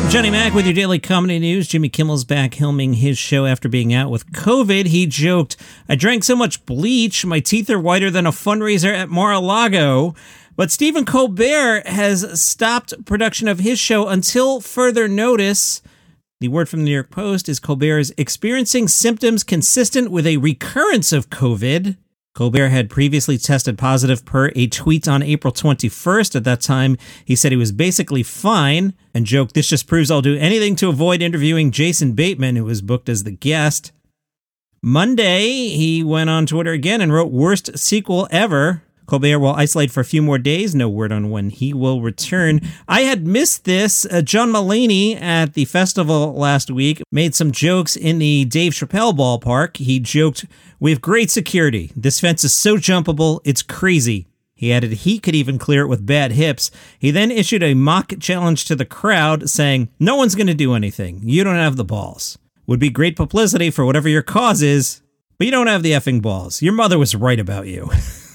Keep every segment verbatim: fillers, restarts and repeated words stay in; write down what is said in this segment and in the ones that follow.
Johnny Mac with your daily comedy news. Jimmy Kimmel's back filming his show after being out with COVID. He joked, "I drank so much bleach, my teeth are whiter than a fundraiser at Mar-a-Lago." But Stephen Colbert has stopped production of his show until further notice. The word from the New York Post is Colbert is experiencing symptoms consistent with a recurrence of COVID. Colbert had previously tested positive per a tweet on April twenty-first. At that time, he said he was basically fine and joked, "This just proves I'll do anything to avoid interviewing Jason Bateman, who was booked as the guest." Monday, he went on Twitter again and wrote, "Worst sequel ever. Colbert will isolate for a few more days. No word on when he will return." I had missed this. Uh, John Mulaney at the festival last week made some jokes in the Dave Chappelle ballpark. He joked, "We have great security. This fence is so jumpable, it's crazy." He added he could even clear it with bad hips. He then issued a mock challenge to the crowd, saying, "No one's going to do anything. You don't have the balls. Would be great publicity for whatever your cause is, but you don't have the effing balls. Your mother was right about you."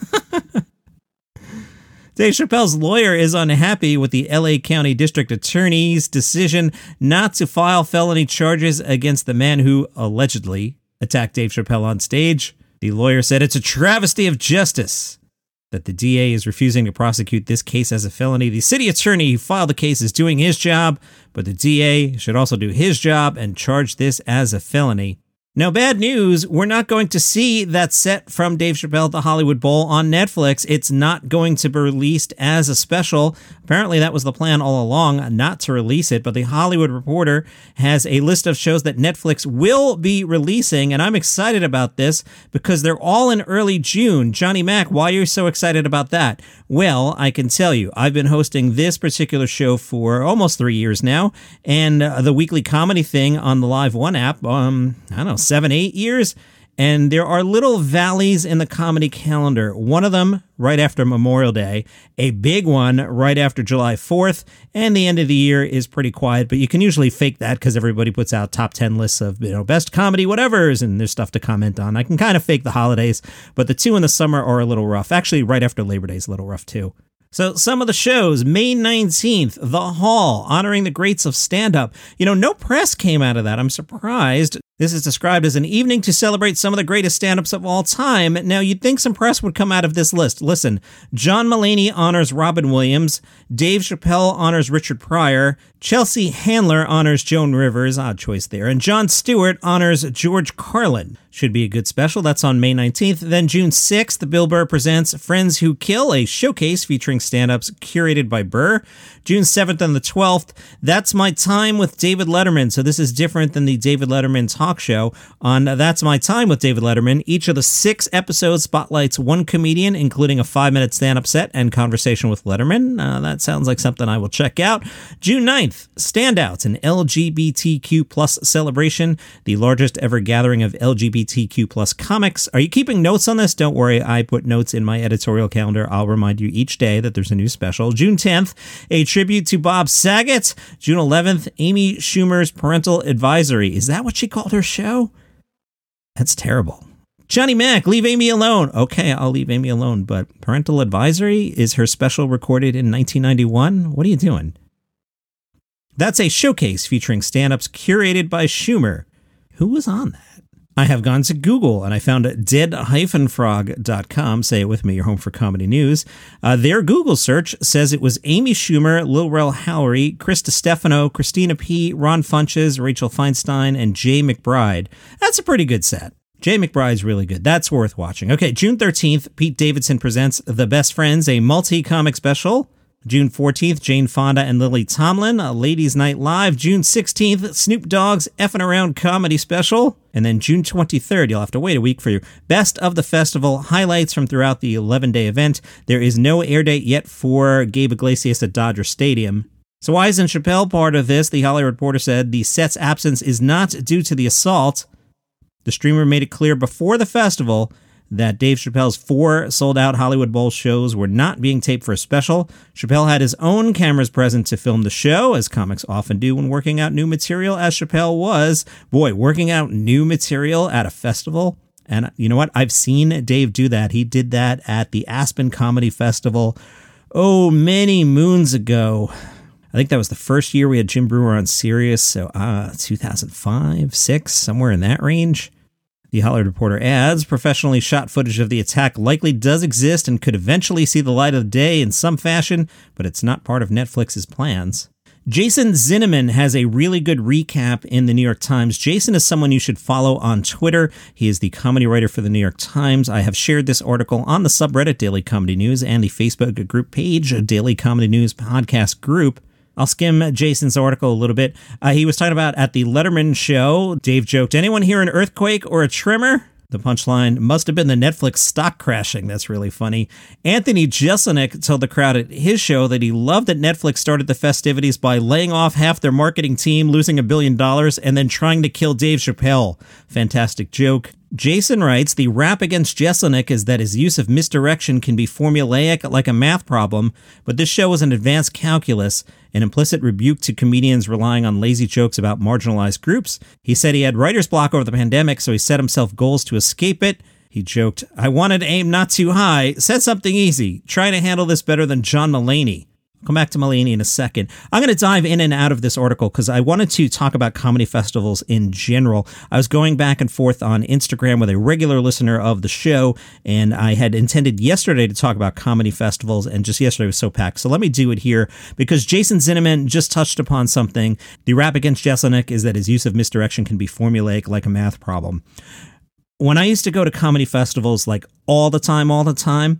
Dave Chappelle's lawyer is unhappy with the L A County District Attorney's decision not to file felony charges against the man who allegedly attacked Dave Chappelle on stage. The lawyer said it's a travesty of justice that the D A is refusing to prosecute this case as a felony. The city attorney who filed the case is doing his job, but the D A should also do his job and charge this as a felony. Now, bad news, we're not going to see that set from Dave Chappelle at the Hollywood Bowl on Netflix. It's not going to be released as a special. Apparently, that was the plan all along, not to release it, but the Hollywood Reporter has a list of shows that Netflix will be releasing, and I'm excited about this because they're all in early June. Johnny Mac, why are you so excited about that? Well, I can tell you, I've been hosting this particular show for almost three years now, and uh, the weekly comedy thing on the Live One app, um, I don't know, seven, eight years. And there are little valleys in the comedy calendar. One of them right after Memorial Day, a big one right after July fourth, and the end of the year is pretty quiet, but you can usually fake that because everybody puts out top ten lists of, you know, best comedy whatevers, and there's stuff to comment on. I can kind of fake the holidays, but the two in the summer are a little rough. Actually, right after Labor Day is a little rough too. So some of the shows, May nineteenth, The Hall, honoring the greats of stand-up. You know, no press came out of that. I'm surprised. This is described as an evening to celebrate some of the greatest stand-ups of all time. Now, you'd think some press would come out of this list. Listen, John Mulaney honors Robin Williams. Dave Chappelle honors Richard Pryor. Chelsea Handler honors Joan Rivers. Odd choice there. And Jon Stewart honors George Carlin. Should be a good special. That's on May nineteenth. Then June sixth, Bill Burr presents Friends Who Kill, a showcase featuring stand-ups curated by Burr. June seventh and the twelfth, That's My Time with David Letterman. So this is different than the David Letterman talk show. On That's My Time with David Letterman, each of the six episodes spotlights one comedian, including a five-minute stand-up set and conversation with Letterman. Uh, that sounds like something I will check out. June ninth, Standouts, an L G B T Q plus celebration, the largest ever gathering of L G B T Q plus comics. Are you keeping notes on this? Don't worry, I put notes in my editorial calendar. I'll remind you each day that there's a new special. June tenth, a tribute to Bob Saget. June eleventh, Amy Schumer's Parental Advisory. Is that what she called her show? That's terrible. Johnny Mac, leave Amy alone. Okay, I'll leave Amy alone, but Parental Advisory is her special recorded in nineteen ninety-one? What are you doing? That's a showcase featuring stand-ups curated by Schumer. Who was on that? I have gone to Google and I found dead dash frog dot com. Say it with me, you're home for comedy news. Uh, their Google search says it was Amy Schumer, Lil Rel Howery, Chris DiStefano, Christina P., Ron Funches, Rachel Feinstein, and Jay McBride. That's a pretty good set. Jay McBride's really good. That's worth watching. Okay, June thirteenth, Pete Davidson presents The Best Friends, a multi-comic special. June fourteenth, Jane Fonda and Lily Tomlin, a Ladies Night Live. June sixteenth, Snoop Dogg's Effin' Around Comedy Special. And then June twenty-third, you'll have to wait a week for your Best of the Festival highlights from throughout the eleven-day event. There is no air date yet for Gabe Iglesias at Dodger Stadium. So why isn't Chappelle part of this? The Hollywood Reporter said the set's absence is not due to the assault. The streamer made it clear before the festival that Dave Chappelle's four sold-out Hollywood Bowl shows were not being taped for a special. Chappelle had his own cameras present to film the show, as comics often do when working out new material, as Chappelle was. Boy, working out new material at a festival. And you know what? I've seen Dave do that. He did that at the Aspen Comedy Festival, oh, many moons ago. I think that was the first year we had Jim Brewer on Sirius, so uh, two thousand five, six, somewhere in that range. The Hollywood Reporter adds, professionally shot footage of the attack likely does exist and could eventually see the light of day in some fashion, but it's not part of Netflix's plans. Jason Zinnemann has a really good recap in the New York Times. Jason is someone you should follow on Twitter. He is the comedy writer for the New York Times. I have shared this article on the subreddit Daily Comedy News and the Facebook group page, Daily Comedy News Podcast Group. I'll skim Jason's article a little bit. Uh, he was talking about at the Letterman show, Dave joked, anyone hear an earthquake or a tremor? The punchline must have been the Netflix stock crashing. That's really funny. Anthony Jeselnik told the crowd at his show that he loved that Netflix started the festivities by laying off half their marketing team, losing a billion dollars, and then trying to kill Dave Chappelle. Fantastic joke. Jason writes, the rap against Jeselnik is that his use of misdirection can be formulaic like a math problem, but this show was an advanced calculus, an implicit rebuke to comedians relying on lazy jokes about marginalized groups. He said he had writer's block over the pandemic, so he set himself goals to escape it. He joked, I wanted to aim not too high, said something easy, trying to handle this better than John Mulaney. I'll come back to Mulaney in a second. I'm going to dive in and out of this article because I wanted to talk about comedy festivals in general. I was going back and forth on Instagram with a regular listener of the show, and I had intended yesterday to talk about comedy festivals, and just yesterday was so packed. So let me do it here because Jason Zinnemann just touched upon something. The rap against Jeselnik is that his use of misdirection can be formulaic like a math problem. When I used to go to comedy festivals like all the time, all the time,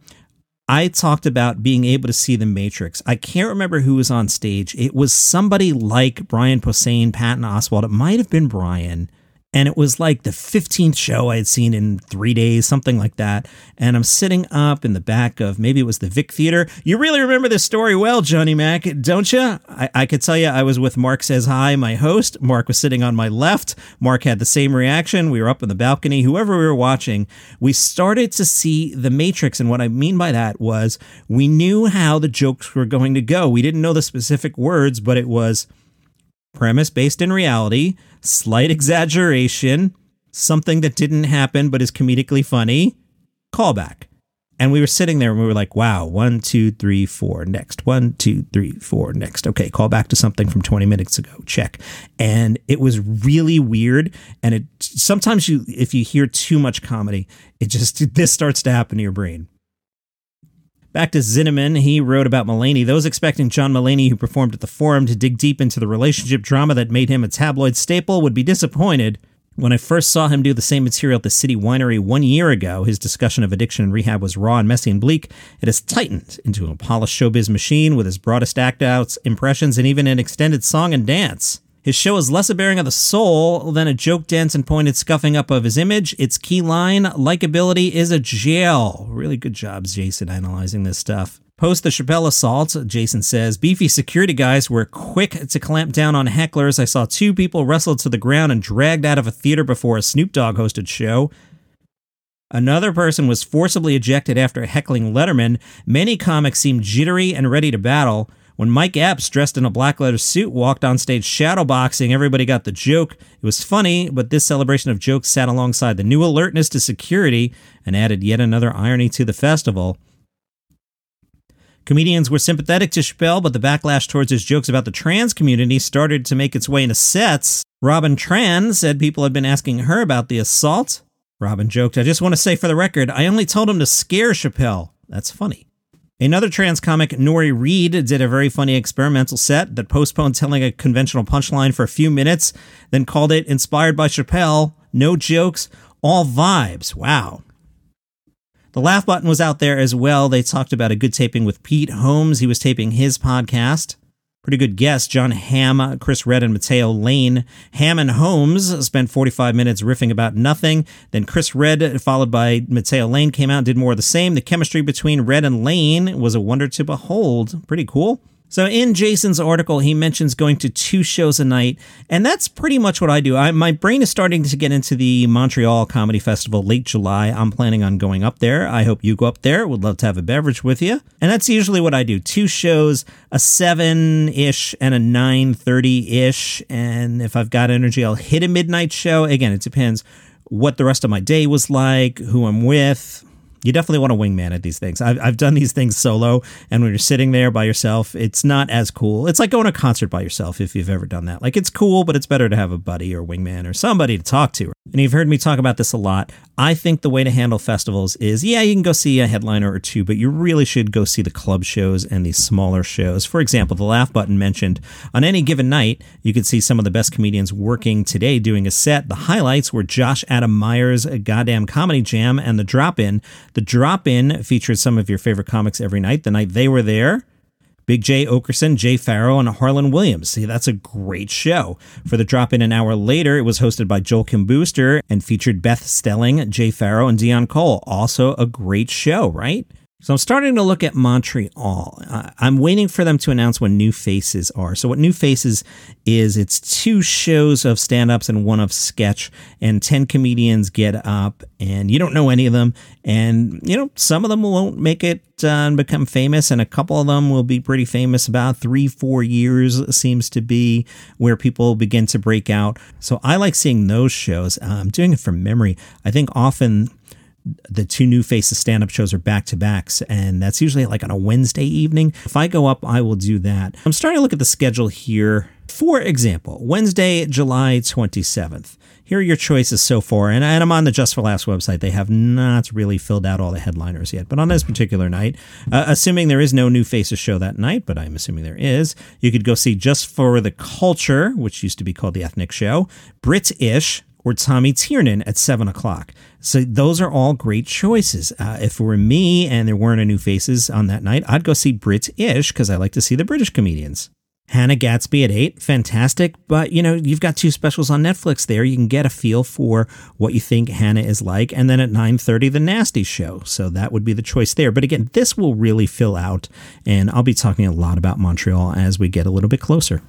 I talked about being able to see The Matrix. I can't remember who was on stage. It was somebody like Brian Posehn, Patton Oswalt. It might have been Brian. And it was like the fifteenth show I had seen in three days, something like that. And I'm sitting up in the back of, maybe it was the Vic Theater. You really remember this story well, Johnny Mac, don't you? I, I could tell you I was with Mark Says Hi, my host. Mark was sitting on my left. Mark had the same reaction. We were up in the balcony. Whoever we were watching, we started to see The Matrix. And what I mean by that was we knew how the jokes were going to go. We didn't know the specific words, but it was premise based in reality, slight exaggeration, something that didn't happen but is comedically funny, callback. And we were sitting there and we were like, wow, one, two, three, four, next. One, two, three, four, next. Okay, call back to something from twenty minutes ago. Check. And it was really weird. And it sometimes you, if you hear too much comedy, it just, this starts to happen to your brain. Back to Zinnemann, he wrote about Mulaney. Those expecting John Mulaney, who performed at the Forum, to dig deep into the relationship drama that made him a tabloid staple would be disappointed. When I first saw him do the same material at the City Winery one year ago, his discussion of addiction and rehab was raw and messy and bleak. It has tightened into a polished showbiz machine with his broadest act-outs, impressions, and even an extended song and dance. His show is less a bearing of the soul than a joke dense and pointed scuffing up of his image. Its key line, likability is a jail. Really good job, Jason, analyzing this stuff. Post the Chappelle assault, Jason says, beefy security guys were quick to clamp down on hecklers. I saw two people wrestled to the ground and dragged out of a theater before a Snoop Dogg hosted show. Another person was forcibly ejected after heckling Letterman. Many comics seemed jittery and ready to battle. When Mike Epps, dressed in a black leather suit, walked on stage shadowboxing, everybody got the joke. It was funny, but this celebration of jokes sat alongside the new alertness to security and added yet another irony to the festival. Comedians were sympathetic to Chappelle, but the backlash towards his jokes about the trans community started to make its way into sets. Robin Tran said people had been asking her about the assault. Robin joked, I just want to say for the record, I only told him to scare Chappelle. That's funny. Another trans comic, Nori Reed, did a very funny experimental set that postponed telling a conventional punchline for a few minutes, then called it inspired by Chappelle, no jokes, all vibes. Wow. The laugh button was out there as well. They talked about a good taping with Pete Holmes. He was taping his podcast. Pretty good guests, John Hamm, Chris Redd, and Mateo Lane. Hamm and Holmes spent forty-five minutes riffing about nothing. Then Chris Redd, followed by Mateo Lane, came out and did more of the same. The chemistry between Redd and Lane was a wonder to behold. Pretty cool. So in Jason's article, he mentions going to two shows a night, and that's pretty much what I do. I, my brain is starting to get into the Montreal Comedy Festival late July. I'm planning on going up there. I hope you go up there. Would love to have a beverage with you. And that's usually what I do. Two shows, a seven-ish and a nine thirty-ish. And if I've got energy, I'll hit a midnight show. Again, it depends what the rest of my day was like, who I'm with, You definitely want a wingman at these things. I've, I've done these things solo, and when you're sitting there by yourself, it's not as cool. It's like going to a concert by yourself, if you've ever done that. Like, it's cool, but it's better to have a buddy or wingman or somebody to talk to. And you've heard me talk about this a lot. I think the way to handle festivals is, yeah, you can go see a headliner or two, but you really should go see the club shows and these smaller shows. For example, the Laugh Button mentioned, on any given night, you could see some of the best comedians working today doing a set. The highlights were Josh Adam Meyers' Goddamn Comedy Jam and The Drop-In. The Drop-In featured some of your favorite comics every night. The night they were there, Big Jay Oakerson, Jay Farrow, and Harlan Williams. See, that's a great show. For The Drop-In an hour later, it was hosted by Joel Kim Booster and featured Beth Stelling, Jay Farrow, and Dion Cole. Also a great show, right? So I'm starting to look at Montreal. Uh, I'm waiting for them to announce what New Faces are. So what New Faces is, it's two shows of stand-ups and one of sketch, and ten comedians get up, and you don't know any of them. And, you know, some of them won't make it uh, and become famous, and a couple of them will be pretty famous. About three, four years seems to be where people begin to break out. So I like seeing those shows. Uh, I'm doing it from memory. I think often the two New Faces stand-up shows are back-to-backs, and that's usually like on a Wednesday evening. If I go up, I will do that. I'm starting to look at the schedule here. For example, Wednesday, July twenty-seventh. Here are your choices so far, and I'm on the Just for Laughs website. They have not really filled out all the headliners yet, but on this particular night, uh, assuming there is no New Faces show that night, but I'm assuming there is, you could go see Just for the Culture, which used to be called The Ethnic Show, Brit-ish, or Tommy Tiernan at seven o'clock. So those are all great choices. Uh, if it were me and there weren't a New Faces on that night, I'd go see Brit-ish because I like to see the British comedians. Hannah Gadsby at eight, fantastic. But, you know, you've got two specials on Netflix there. You can get a feel for what you think Hannah is like. And then at nine thirty, The Nasty Show. So that would be the choice there. But again, this will really fill out. And I'll be talking a lot about Montreal as we get a little bit closer.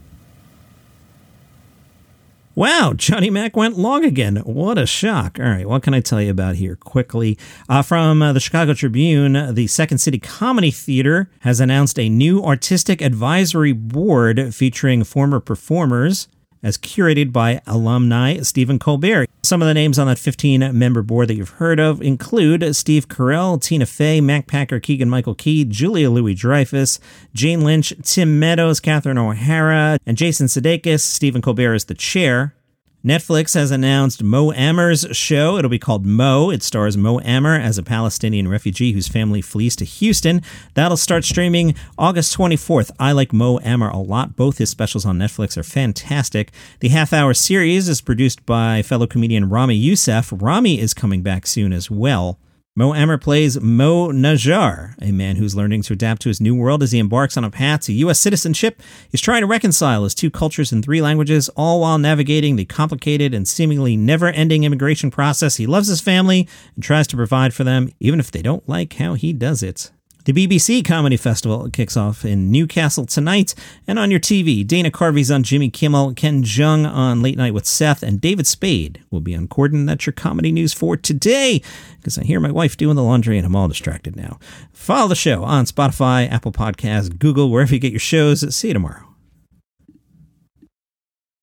Wow, Johnny Mac went long again. What a shock. All right, what can I tell you about here quickly? Uh, from uh, the Chicago Tribune, the Second City Comedy Theater has announced a new artistic advisory board featuring former performers as curated by alumni Stephen Colbert. Some of the names on that fifteen-member board that you've heard of include Steve Carell, Tina Fey, Mac Packer, Keegan-Michael Key, Julia Louis-Dreyfus, Jane Lynch, Tim Meadows, Catherine O'Hara, and Jason Sudeikis. Stephen Colbert is the chair. Netflix has announced Mo Amer's show. It'll be called Mo. It stars Mo Amer as a Palestinian refugee whose family flees to Houston. That'll start streaming August twenty-fourth. I like Mo Amer a lot. Both his specials on Netflix are fantastic. The half-hour series is produced by fellow comedian Rami Youssef. Rami is coming back soon as well. Mo Amer plays Mo Najjar, a man who's learning to adapt to his new world as he embarks on a path to U S citizenship. He's trying to reconcile his two cultures and three languages, all while navigating the complicated and seemingly never-ending immigration process. He loves his family and tries to provide for them, even if they don't like how he does it. The B B C Comedy Festival kicks off in Newcastle tonight, and on your T V, Dana Carvey's on Jimmy Kimmel, Ken Jeong on Late Night with Seth, and David Spade will be on Corden. That's your comedy news for today, because I hear my wife doing the laundry and I'm all distracted now. Follow the show on Spotify, Apple Podcasts, Google, wherever you get your shows. See you tomorrow.